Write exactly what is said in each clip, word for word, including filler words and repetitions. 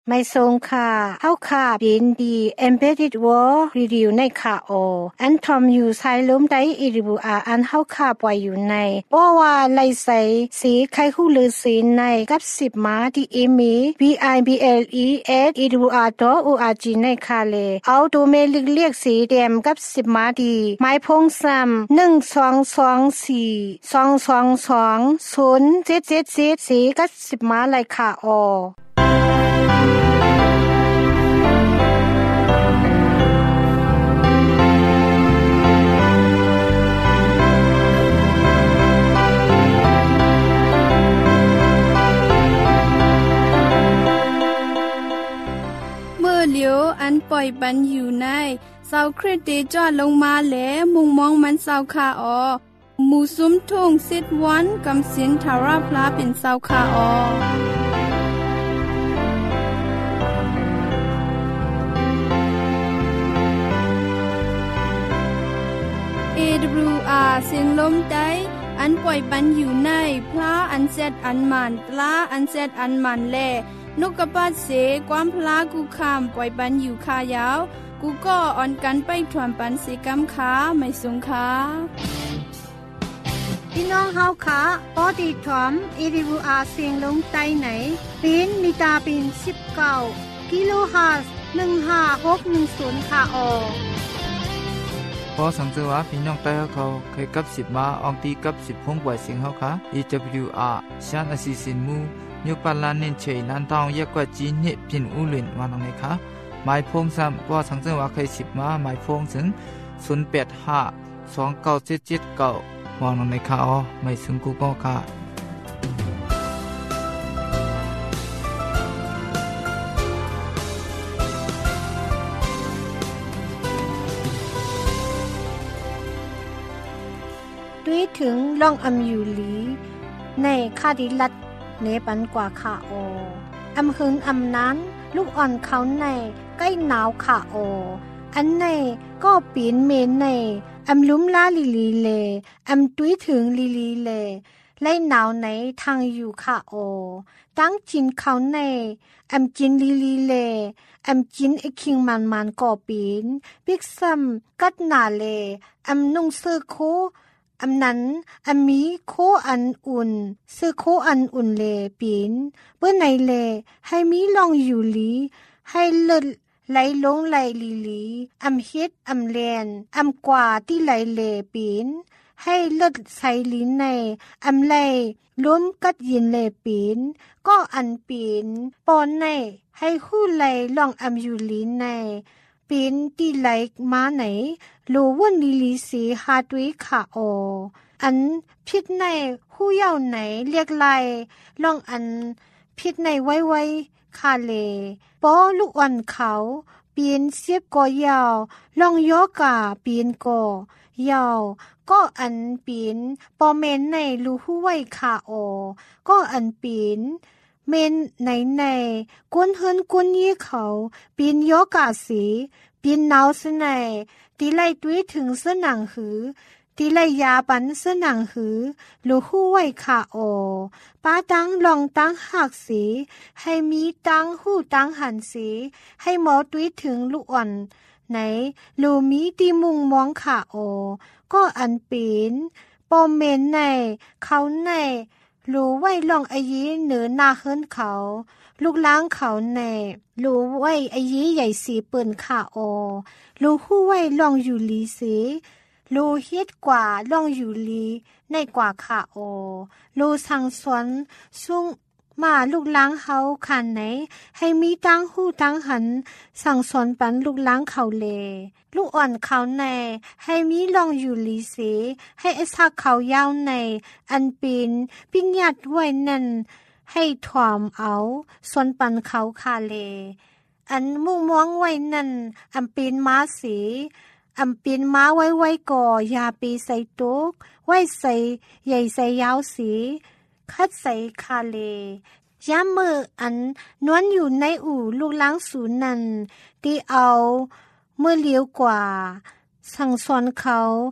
ไม่ทรงค่ะเฮาค่ะยินดี Embedded World Review ในค่ะโออันทอมอยู่ไซล้มได้อีริบูอาอันเฮาค่ะปล่อยอยู่ในบ่ว่าไลใสสีไข่ฮู้ลือสีในกับสิบมาที่อีมี บี ไอ บี แอล อี เอส อี ดับเบิลยู อาร์ ดอท โอ อาร์ จี ในค่ะเลเอาดูเมลิกเรียกสีแดงกับสิบมาดีไม้พงซ้ำหนึ่ง สอง สอง สี่ สอง สอง สอง ศูนย์ เจ็ด เจ็ด เจ็ดสีกับสิบมาเลยค่ะโอเหลียวอันปล่อยปันอยู่ในเสาคริสเตจอดลงมาแหลมุงมองมันเสาคาออหมู่ซุ้มทุ่งสิทธวันกำสินทาราพลาเป็นเสาคาออ เอ ดับเบิลยู อาร์ เสียงลมได้อันปล่อยปันอยู่ในพระอันเซดอันมันปลาอันเซดอันมันแลนกกระปาดเสความพลากูคามปล่อยปันอยู่คายาวกูก็อ่อนกันไปถวนปันสิกำขาไม่สงขาพี่น้องเฮาค่ะปอดีถอม เอ ดับเบิลยู อาร์ เสียงลงใต้ไหนเป็นมีตาเป็นสิบเก้ากิโลเฮิรตซ์หนึ่งห้าหกหนึ่งศูนย์ค่ะออพอสังเกตว่าพี่น้องใต้เขาเคยกับสิบมาอองตีกับสิบพงป่วยเสียงเขาค่ะ อี ดับเบิลยู อาร์ ชานอสิสินมูยุปัลลานเน้นเฉยนันทองยกว่าจีนเนพินอุลินวานองเลยค่ะหมายพงซ้ำพอสังเกตว่าเคยสิบมาหมายพงถึงศูนย์แปดห้าสองเก้าเจ็ดเจ็ดเก้าวานองเลยค่ะอ๋อไม่ถึงกูก็ค่ะด้วยถึงล่องอำอยู่หลีในคาดิลัดเนปันกว่าค่ะโออำหึงอำนั้นลูกอ่อนเขาในใกล้หนาวค่ะโออันในก็ปีนเมนในอำลุ้มลาลีลีเลอำตุ้ยถึงลีลีเลไล่หนาวในทางอยู่ค่ะโอตั้งจินเขาในอำจินลีลีเลอำจินไอคิงมันมันก่อปีนปิกซัมกัดหนาเลอำนุ่งเสื้อโคอำนั้นอำมีโคอันอุ่นซื้อโคอันอุ่นเลปีนเปื้อในเลให้มีลองอยู่ลีให้เลิศไหลลงไหลลีลีอำเฮ็ดอำแลนอำกว่าที่ไหลเลปีนให้เลิศใส่ลิ้นในอำไหลล้มกัดยินเลปีนก็อันปีนปอนในให้คู่ไหลลองอำอยู่ลีในปีนที่ไหลมาไหนโลวนลีลีสีฮาดวิค่ะโออันพิษในหู้เย่าไหนเรียกไลลองอันพิษในไว้ไว้คาเลปอลูกอ่อนเขาปีนเสียบกอยาวลองยอกาปีนกอยาวก็อันปีนปอเมนในลูหู้ไว้ค่ะโอก็อันปีนเมนไหนในกวนเฮินกวนยี่เขาปีนยอกาสีปีนหนาวสนัยตีไล่ตุ้ยถึงเสนังหือตีไล่ยาปันเสนังหือลูหู้ไว้ค่ะโอป้าตั้งลองตั้งหักสีให้มีตั้งหู้ตั้งหันสีให้หมอตุ้ยถึงลูกอ่อนไหนลูมีตีมุงมองค่ะโอก็อันปีนปอมเมนในเขาในลูไว้ลองอายีเหนือหน้าเฮิรนเขาลูกล้างเขาในลูไว้อายีใหญ่สีเปิ่นค่ะโอลูหู้ไว้ลองอยู่ลีสีลูเฮ็ดกว่าลองอยู่ลีในกว่าค่ะโอลูสั่งสอนสุ่งมาลูกล้างเขาคันไหนให้มีตั้งหู้ตั้งหันสั่งสอนปันลูกล้างเขาเลลูกอ่อนเขาในให้มีลองอยู่ลีสีให้ไอ้ซักเขายาวในอันปีนปิ้งยัดไว้นั่นให้ถวมเอาสอนปันเขาคาเลอันมุ่งมองไว้นั่นอันปีนม้าสีอำปีนม้าไว้ไว้ก่อยาปีใส่ตุกไว้ใส่ใหญ่ใส่ยาวสีคัดใส่คาเลยามมืออันนวลอยู่ในอู่ลูกล้างศูนย์นั้นที่เอาเมื่อเลี้ยวกว่าสั่งสอนเขา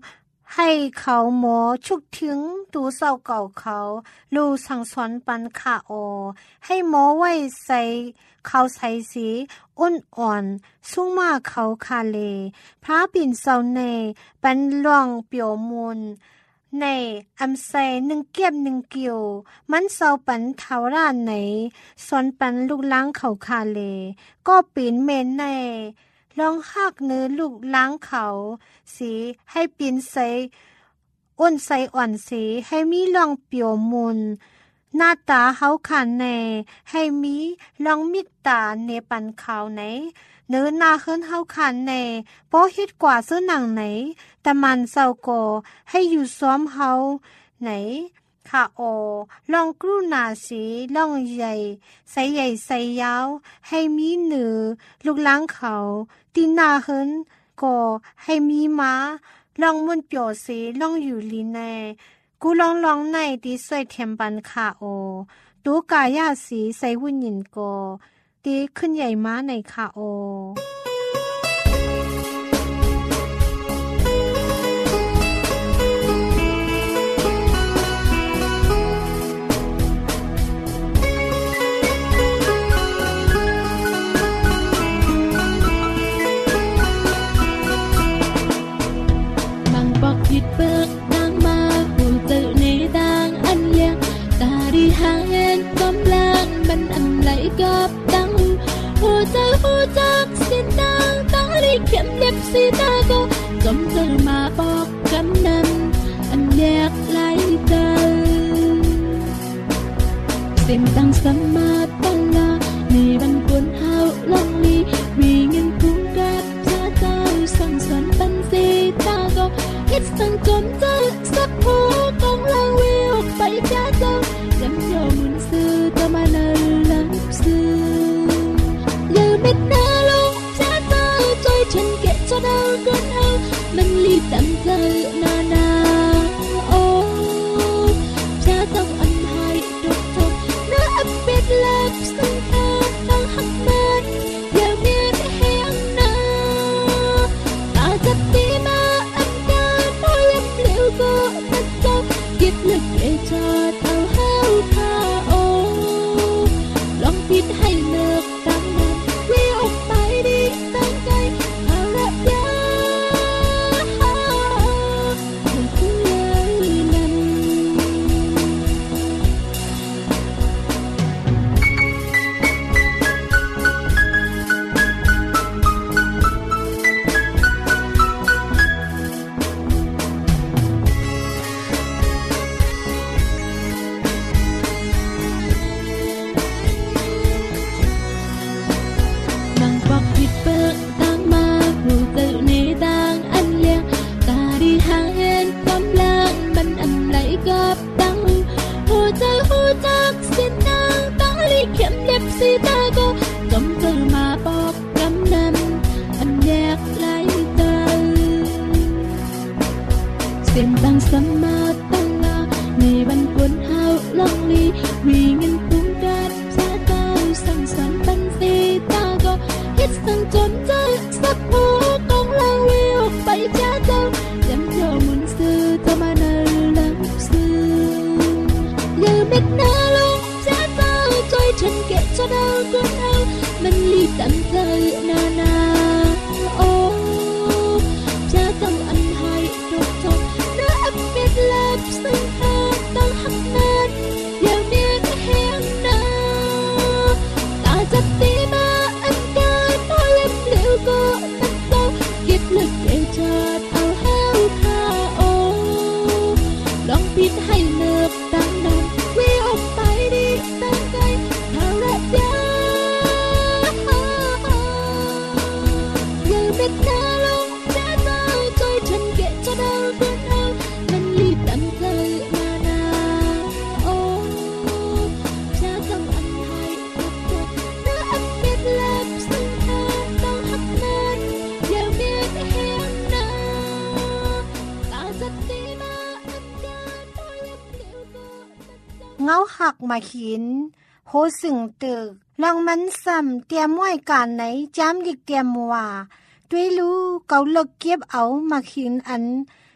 ให้เขาหมอชุกถึงตูเศร้าเก่าเขาลูสั่งสอนปันขาโอให้หมอไว้ใส่เขาใส่สีอ้นอ่อนสุ่งมาเขาคาเลพระปิ่นเศร้าในปันล่วงเปียวมูลในอำไซหนึ่งเก็บหนึ่งเกี่ยวมันเศร้าปันเท่าร้านไหนสอนปันลูกล้างเขาคาเลก็ปีนเมนในลองหักเนื้อลูกล้างเขาสีให้ปีนใส่อ้นใส่อ่อนสีให้มีลองเปียวมูลหน้าตาเขาขันในให้มีลองมิดตาเนปันเขาไหนเนื้อหน้าขึ้นเขาขันในโปฮิตกว่าซื้อหนังไหนแต่มันเศร้าโกให้อยู่ซ้อมเขาไหนค่ะโอลองกรุณาสีลองใหญ่ใส่ใหญ่ใส่ยาวให้มีเนื้อลูกล้างเขาตีหน้าขึ้นก็ให้มีม้าลองมุนเปียวสีลองอยู่ลีในกูลองลองในดีสวยเทียมปันค่ะโอตูกายาสีใส่หุ่นยินก็ดีขึ้นใหญ่ม้าในค่ะโอกับตังหัวใจหัวจักสินดังตาลีเข็มเล็บสีตาก็จมเจอมาบอกกันนั้นอันแยกไหลเตอสิ่งต่างสมาตังลามีบันปวนเฮาลองลีมีเงินพุ่งกับชาเจ้าสั่งสอนปันสีตาก็คิดสั่งจมเจอสักหัวกองลางวิวไปจ้าเจ้าย้ำโยมุนซื้อจะมาเนรอย่าเม็ดหน้าลงจ้าเต้าใจฉันเก็บจะเดากันเอามันรีบตั้งใจนานาโอ้จ้าต้องอันให้ดุจจบน่าอับเป็ดเล็บซึ่งเธอต้องหักมันอย่าเมียนแห้งนาตาจับตีมาอันการพอยับเหลวก็ตัดจบคิดลึกเอชาเท่าเฮาคาโอลองปิดให้เลิกตั้งนั้นวิวออกไปดีตั้งใจหาระยะเธอคือเลยนั้นสีตาก็จมเจอมาบอกกำนันอันแยกไหลเตอเสียงต่างสมาตังลามีบันปวนเฮาลองลีมีเงินพุ่งกัดชาเจ้าสั่งสอนปันสีตาก็คิดสั่งจมเจอสักหัวกองลางวิวไปจ้าเจ้าย้ำโยมุนซื้อจะมาเนรลังซื้ออย่าเม็ดหน้าลงจ้าเจ้าใจฉันเก็บจะเดากันเอามันรีบตั้งใจนานาโอ้จะต้องอันให้ดุจจบน่าอับเป็ดเล็บซึ่งเธอต้องหักมันอย่าเมียนแห้งนาตาจับตีมาอันการพอเล็บเหลวก็ตัดโตคิดลึกเอชาเอาเฮาคาโอลองปิดให้เลิกตั้งนั้นวิวออกไปดีตั้งใจหาระยะอย่าเม็ดหน้าลงจ้าเต้าใจฉันเก็บจะเดากันเอามันรีบตั้งใจนานาโอ้จะต้องอันให้ดุจจบน่าอับเป็ดเล็บซึ่งเธอต้องหักมันอย่าเมียนแห้งนาตาจับตีมาอันการพอยับเหลวก็เงาหักมาหินโหสึงตึกลองมันซ้ำเตรียมไว้การไหนจำลิกเตรียมว่าด้วยรู้เกาเลิกเก็บเอามาหินอัน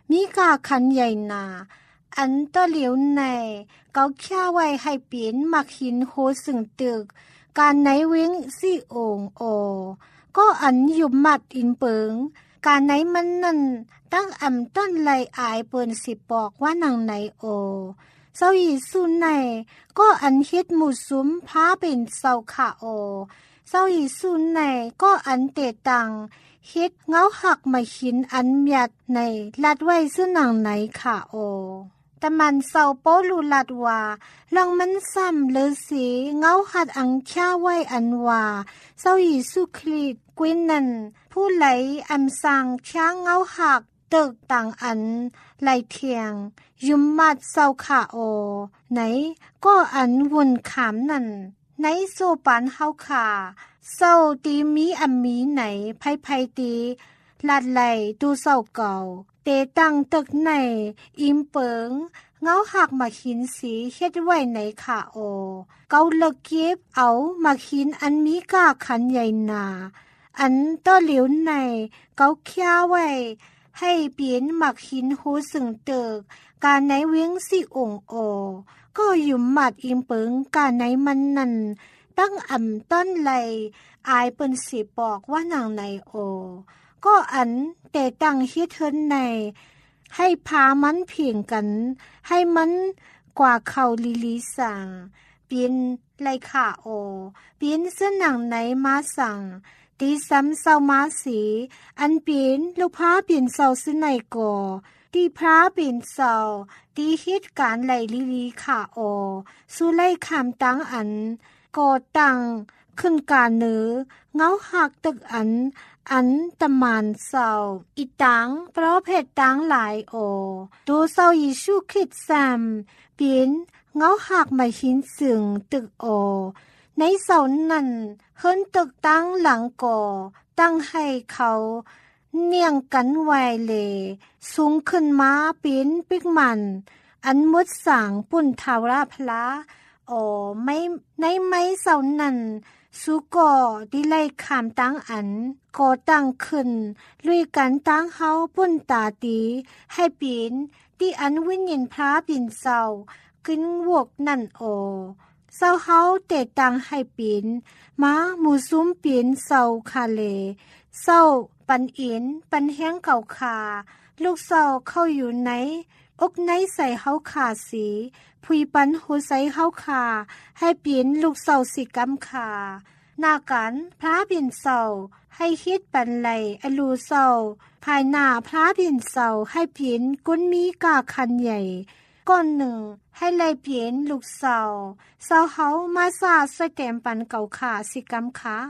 มีกาคันใหญ่นาอันต้อเหลียวในเกาแค่ไว้ให้เปลี่ยนมักหินโหสึงตึกการไหนเว้งสี่องค์โอก็อันยุบมัดอินเปิงการไหนมันนั่นตั้งอ่ำต้นไหลอายเปิ้นสิบอกว่านางไหนโอเศร้าอีสุนในก็อันเฮ็ดหมู่ซุ้มพาเป็นเศร้าขาโอเศร้าอีสุนในก็อันเตตังเฮ็ดเงาหักมาหินอันเมียดในลัดไว้ซึ่งนางไหนขาโอแต่มันเศร้าโปลูลัดว่าลองมันซ้ำเลยสิเงาหัดอังค่าไว้อันว่าเศร้าอีสุคริตกวินนั่นผู้ไหลอันสังช้างเงาหักตึกต่างอันไหลเทียงยุมมัดเศร้าขาโอไหนก็อันวนขามนั่นในโซปันเฮาขาเศร้าตีมีอันมีไหนไผไผตีลัดไหลตูเศร้าเก่าเตตังตึกในอิมเปิงเงาหักมาหินสีเฮ็ดไว้ในขาโอเกาเลิกเก็บเอามาหินอันมีกาขันใหญ่นาอันต้อเหลียวในเกาเคี้ยไว้ให้เปลี่ยนหมักหินหูสึงเติกการไหนเว้งสิองค์โอก็อยู่หมัดอิมเปิงการไหนมันนั่นตั้งอ่ำต้นไหลอายเปิ้นสิบอกว่านางไหนโอก็อันแต่ตั้งเฮ็ดเฮินในให้พามันเพียงกันให้มันกว่าเขาลิลิสั่งเปลี่ยนไหลขาโอเปลี่ยนเสื้อหนังไหนมาสั่งตีซ้ำเศร้ามาสีอันเปลี่ยนลูกพาเปลี่ยนเศร้าซึ่งในก่อตีพระเปลี่ยนเศร้าตีเหตุการณ์ไหลลิลิขาโอสู้ไล่คำตั้งอันก่อตั้งขึ้นการเนื้อเงาหักตึกอันอันตะมานเศร้าอีตังเพราะเพศตังหลายโอตัวเศร้ายิชูคริสต์ซ้ำเปลี่ยนเงาหักมาหินสึงตึกโอในเสานั้นเฮิรนตึกตั้งหลังก่อตั้งให้เขาเนียงกันไวเลสูงขึ้นมาเป็นปิกมันอันมุดสางปุ่นทาวราพละโอไม่ในไม้เสานั้นสุก่อที่ไล่ขามตั้งอันก่อตั้งขึ้นลุยกันตั้งเฮาปุ่นตาตีให้ปีนที่อันวิญญาณพระปินเสาขึ้นวกนั่นโอเศร้าเฮาเตะตังให้ปีนมาหมูซุ้มปีนเศร้าคาเลเศร้าปันอินปันแห้งเก่าคาลูกเศร้าเข้าอยู่ไหนอกไหนใส่เฮาขาสีพุยปันหูใส่เฮาขาให้ปีนลูกเศร้าสิกำขาหน้ากันพระปีนเศร้าให้คิดปันไหลอลูเศร้าภายหน้าพระปีนเศร้าให้ปีนก้นมีกาคันใหญ่ก้อนหนึ่งให้ไล่เปลี่ยนลูกเสาเสาเฮามาซาสแกมปันเก่าขาสิกำขา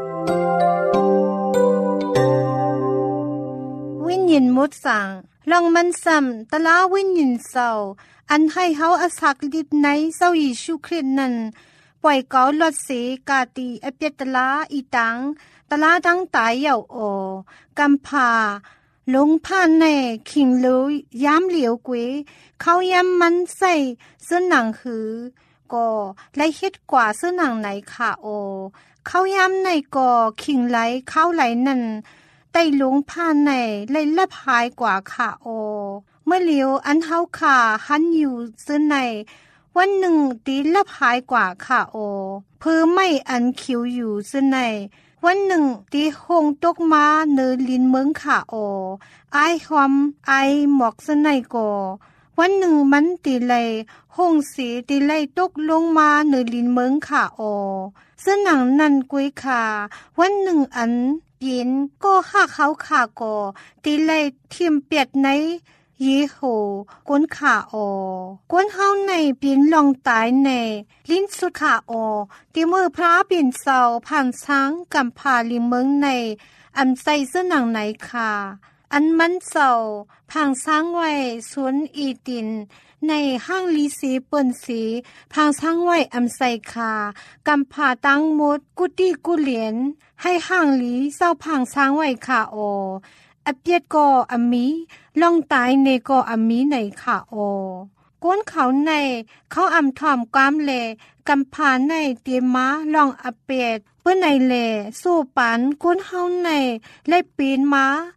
วิญญาณมุดสั่งลองมันซ้ำตะลาวิญญาณเสาอันให้เฮาอาศักลิบในเสายิชูคริสต์นั้นปล่อยเกาลดเสกาตีอเปียตะลาอีตังตะลาดังตายเยาโอกำพาลงผ่านในขิงเลยย้ำเหลียวกวยเขาย้ำมันใส่เสื้อหนังหือก็ไล่เฮ็ดกว่าเสื้อหนังไหนค่ะโอเขาย้ำในก่อขิงไหลเข้าไหลนั่นไต่ลงผ่านในไล่ละพายกว่าค่ะโอเมื่อเหลียวอันเฮาขาหันอยู่เสื้อในวันหนึ่งตีละพายกว่าค่ะโอเพื่อไม่อันคิวอยู่เสื้อในวันหนึ่งตีหงตกมาเนลินเมืองขาโอไอความไอหมอกสนัยก่อวันหนึ่งมันตีไลหงสีตีไลตกลงมาเนลินเมืองขาโอเสื้อหนังนันกุยขาวันหนึ่งอันเปลี่ยนก็หักเขาขาก่อตีไลทิมเปียดในเยโหก้นขาโอก้นเฮาในเปลี่ยนลองตายในลิ้นสุดขาโอตีมือพระเปลี่ยนเสาผ่านช้างกำพาลิเมืองในอันใส่เสื้อหนังไหนค่ะอันมันเสาพังช้างไว้สวนอีตินในห้างลีสีเปิ้นสีพังช้างไว้อันใส่คากำพาตั้งมดกุฏิกุเหลียนให้ห้างลีเศร้าพังช้างไว้ค่ะโออเปียดก็อมีลองตายในก็อมีในค่ะโอก้นเขาในเขาอำถอมความเลกำพาในเตียม้าลองอเปียดเพื่อในเลสู้ปันก้นเฮาในไล่ปีนม้า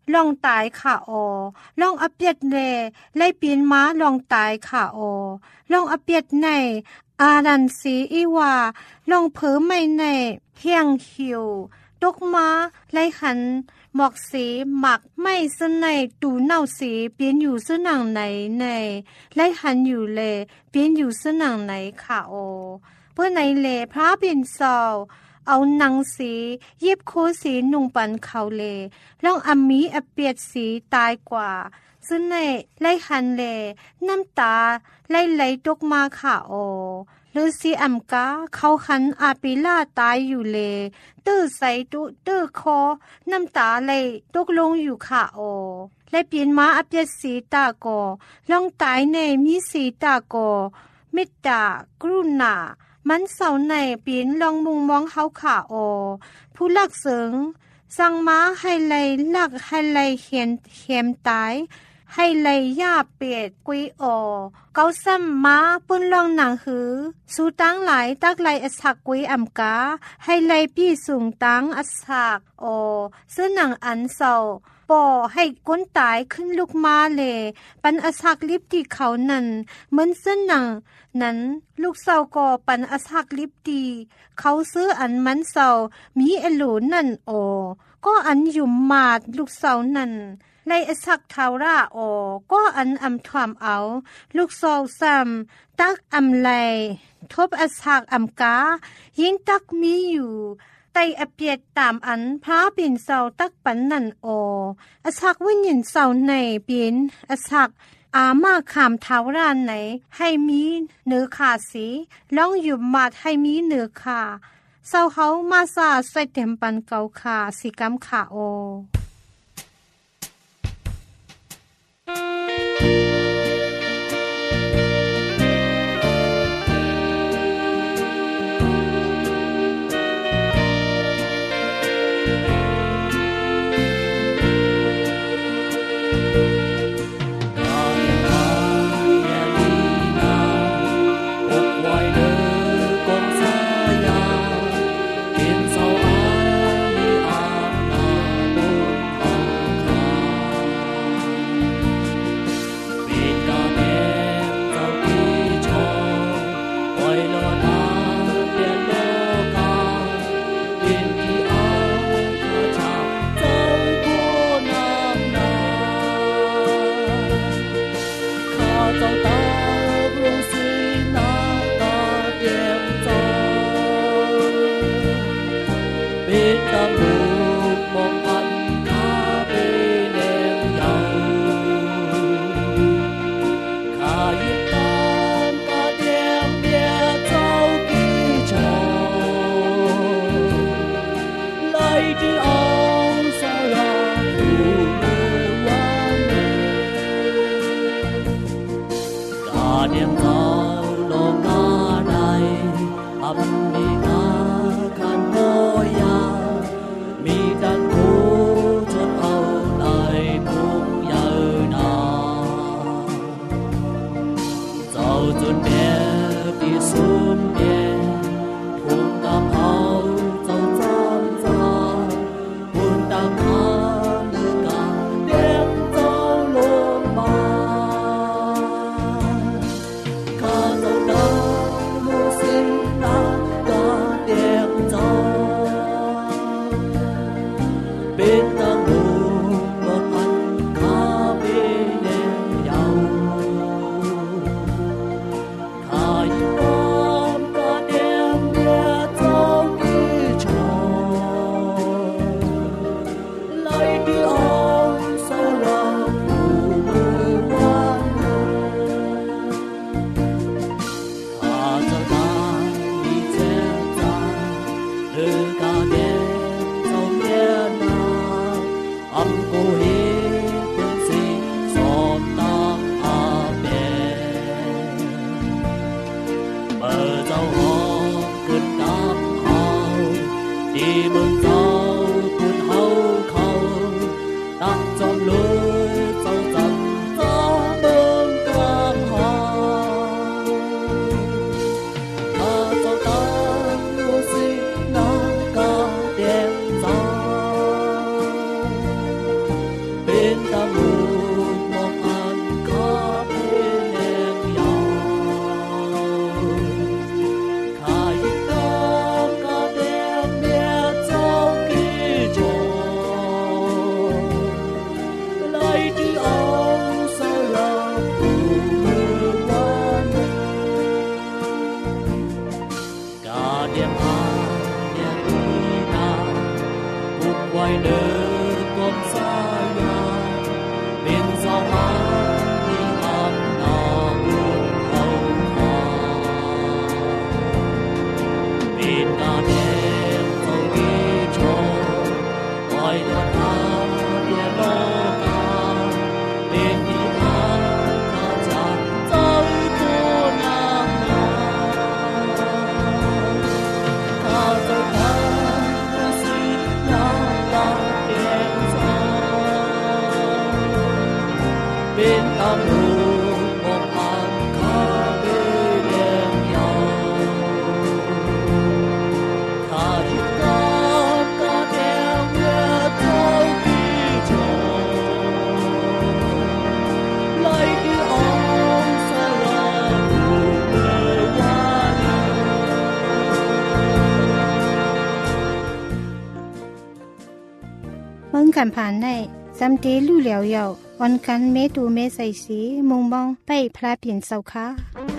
ลองตายค่ะโอลองอเปียดเลไล่ปีนม้าลองตายค่ะโอลองอเปียดในอารันสีอีว่าลองเผอไม่ในเพียงหิวตกม้าไล่หันหมอกสีหมักไม่สนในตูเน่าสีเปลี่ยนอยู่สนังไหนในไล่หันอยู่เลเปลี่ยนอยู่สนังไหนค่ะโอเพื่อในเลพระเปลี่ยนซอเอาหนังสียิบโคสีนุ่งปันเขาเลลองอามีอเปียดสีตายกว่าซึ่งในไล่หันเลน้ำตาไล่ไหลตกมาค่ะโอหรือสีอัมกาเขาหันอาปิล่าตายอยู่เลตื้อใส่ตุตื้อคอน้ำตาไหลตกลงอยู่ค่ะโอและเปลี่ยนมาอเปียดสีตาโกลองตายในมีสีตาโกเมตตากรุณามันเศร้าในปีนลองมุงมองเขาขาโอผู้ลักเสิงสั่งม้าให้ไล่ลักให้ไล่เขียนเขียมตายให้ไล่ย่าเป็ดกุยโอเกาซ้ำม้าปุ่นลองหนังหือสู้ตั้งหลายตักไล่อสักกุยอัมกาให้ไล่พี่สูงตั้งอสักโอซึ่งหนังอันเศร้าปอให้ก้นตายขึ้นลูกมาเลปันอสักลิบที่เขานั้นเหมือนเส้นหนังนั้นลูกเศร้าก็ปันอสักลิบดีเขาซื้ออันมันเศร้ามีเอลูนั่นโอก็อันยุ่มมาดลูกเศร้านั่นไล่อสักทาวราโอก็อันอำถวมเอาลูกเศร้าซ้ำตักอำไลทบอสักอำกายิ่งตักมีอยู่ไตอเปียดตามอันพระปิ่นเศร้าตักปันนั่นโออสักวิญญาณเศร้าในปิ่นอสักอามาขามเท้าร้านไหนให้มีเนื้อขาสีล่องหยุบมาดให้มีเนื้อขาเศร้าเขามาซาใส่เต็มปันเกาขาสีกำขาโอ quay nơi con xa nhà bên dòng hát đi hát nào buồn hậu hòa bên ta đêm không ghi cho quay đoạn hát địa lô ca bên đi hát ca cha tới cô nàng nàng ca tới hát cô suy nàng ta đêm xa bên tâm hồn một hạt ca bên đêm nhau ca giúp ta ca theo nghe thôi đi tròn lấy đi ông sẽ là cuộc đời hoa Mong cảm phán này, dám tế lưu liao yao,วันกันเมตูเมใส่สีมุงมองไปพระเปลี่ยนเสาค้า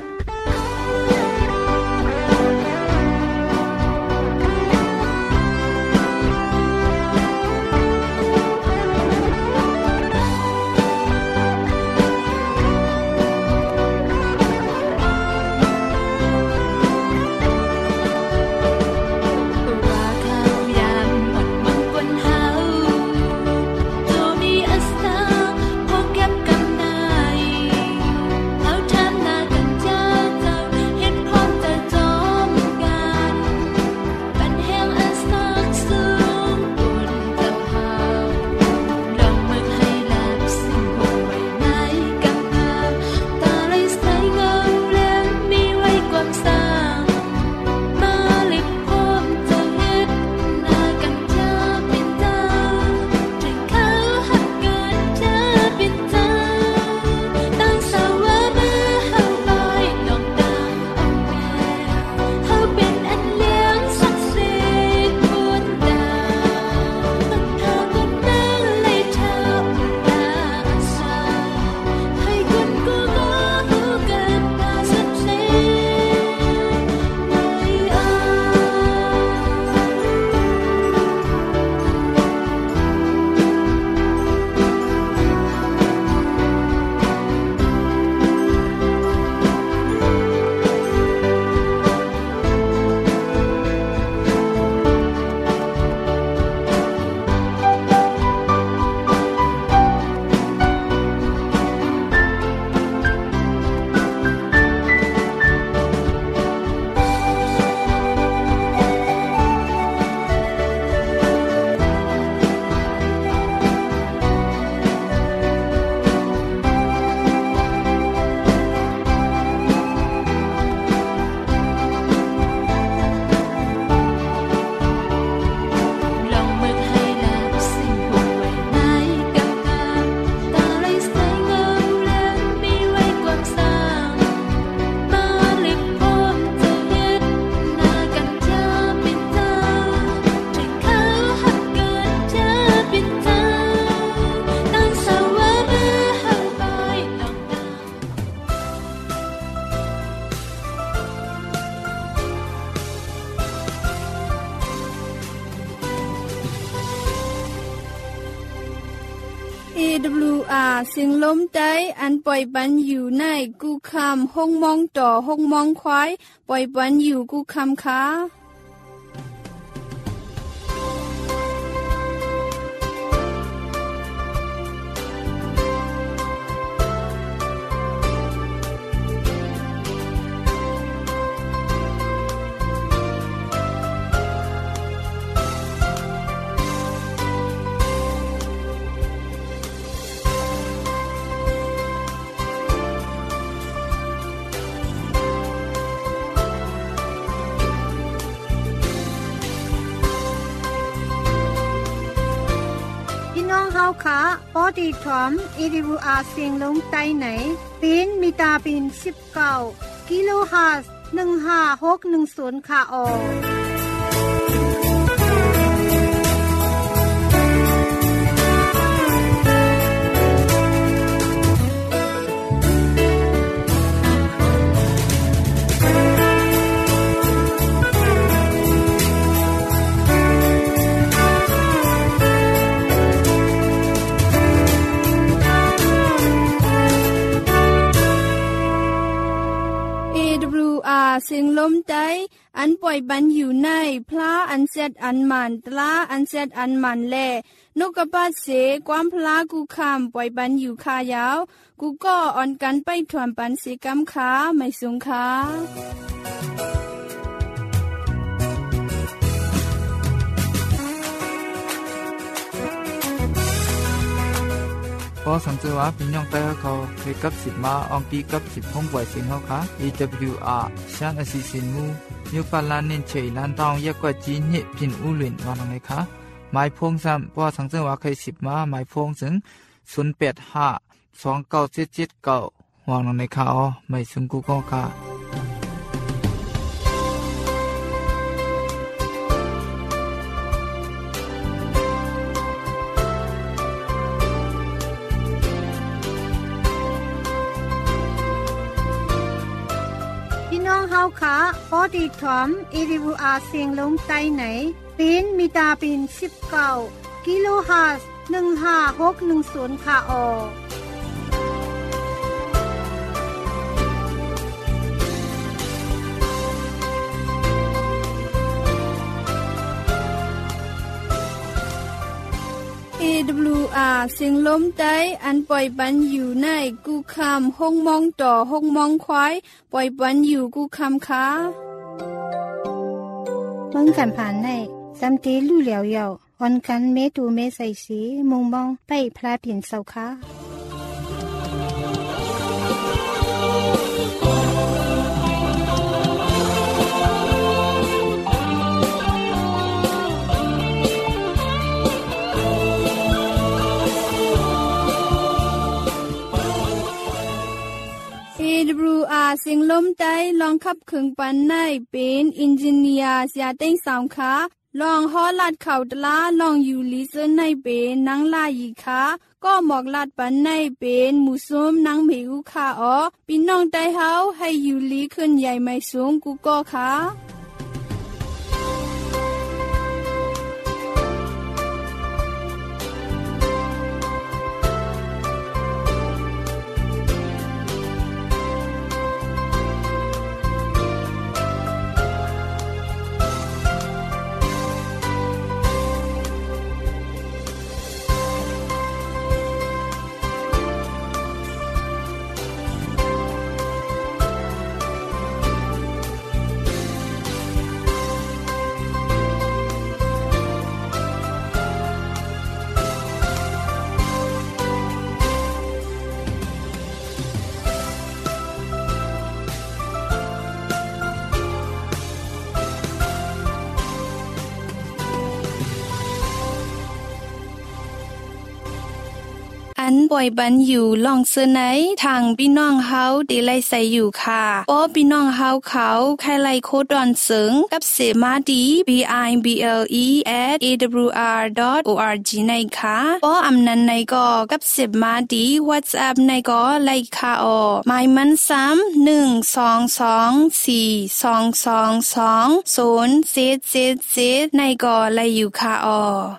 เอ ดับเบิลยู อาร์ เสียงลมใจอันปล่อยปันอยู่ในกูคำห้องมองต่อห้องมองควายปล่อยปันอยู่กูคำค้าเฮาค่ะพอดีถอม เอ ดับเบิลยู อาร์ เสียงลมใต้ไหนเป็นมีตาเป็นสิบเก้ากิโลเฮิรตซ์หนึ่งห้าหกหนึ่งศูนย์ค่ะออเสียงลมใจอันปล่อยปันอยู่ในพระอันเซตอันมันตลาอันเซตอันมันแลนกกระปาเสความพลากูคำปล่อยปันอยู่คายาวกูก็อ่อนกันไปถวนปันสีกำขาไม่สูงขาพอสังเกตว่าพี่น้องแต่เขาเคยกับสิบมาอองตีกับสิบห้องบ่อยเสียงเขาค่ะ เอ ดับเบิลยู อาร์ ชานอสิสินมูนิวปาลานินเชยลันตองยากกว่าจีนเนี่ยพินอุลินวางไงคะหมายพงซ้ำพอสังเกตว่าเคยสิบมาหมายพงถึงศูนย์แปดห้าสองเก้าเจ็ดเจ็ดเก้าวางในค่ะอ๋อไม่ซึ่งกูก็ค่ะเฮาค่ะพอดีถอม เอ ดับเบิลยู อาร์ เสียงลมใต้ไหนเป็นมีตาเป็นสิบเก้ากิโลเฮิรตซ์หนึ่งห้าหกหนึ่งศูนย์ค่ะออเอ ดับเบิลยู อาร์ เสียงลมใต้อันปล่อยปันอยู่ในกูคำห้องมองต่อห้องมองควายปล่อยปันอยู่กูคำค่ะเมืองกันผ่านในซัมเตลู่เหลียวเยาออนกันเมตูเมใส่สีมุงมองไปพระเปลี่ยนเสาค่ะเอ ดับเบิลยู อาร์ เสียงลมใต้ลองขับเครื่องปันในเป็นอินจิเนียร์เสียเต้งสามค่ะลองฮอลัดเข่าตลาลองอยู่ลิเซนในเป็นนังลายีค่ะก็หมอกลัดปันในเป็นหมูส้มนังเหมูค่ะอ๋อพี่น้องใต้เฮาให้อยู่ลีขึ้นใหญ่ไม่สูงกูก็ค่ะอันปล่อยบันอยู่ลองเสนอทางพี่น้องเฮาดีไลใส่อยู่ค่ะป้อพี่น้องเฮาเขาใครไลโคดอนเสิงกับเสมาดี บี ไอ บี แอล อี แอท เอ ดับเบิลยู อาร์ ดอท โอ อาร์ จี ในค่ะป้ออำนันในก็กับเสมาดี WhatsApp ในก็ไลค่ะออหมายมันซ้ำหนึ่ง สอง สอง สี่ สอง สอง สอง ศูนย์ เจ็ด เจ็ด เจ็ดในก็ไลอยู่ค่ะออ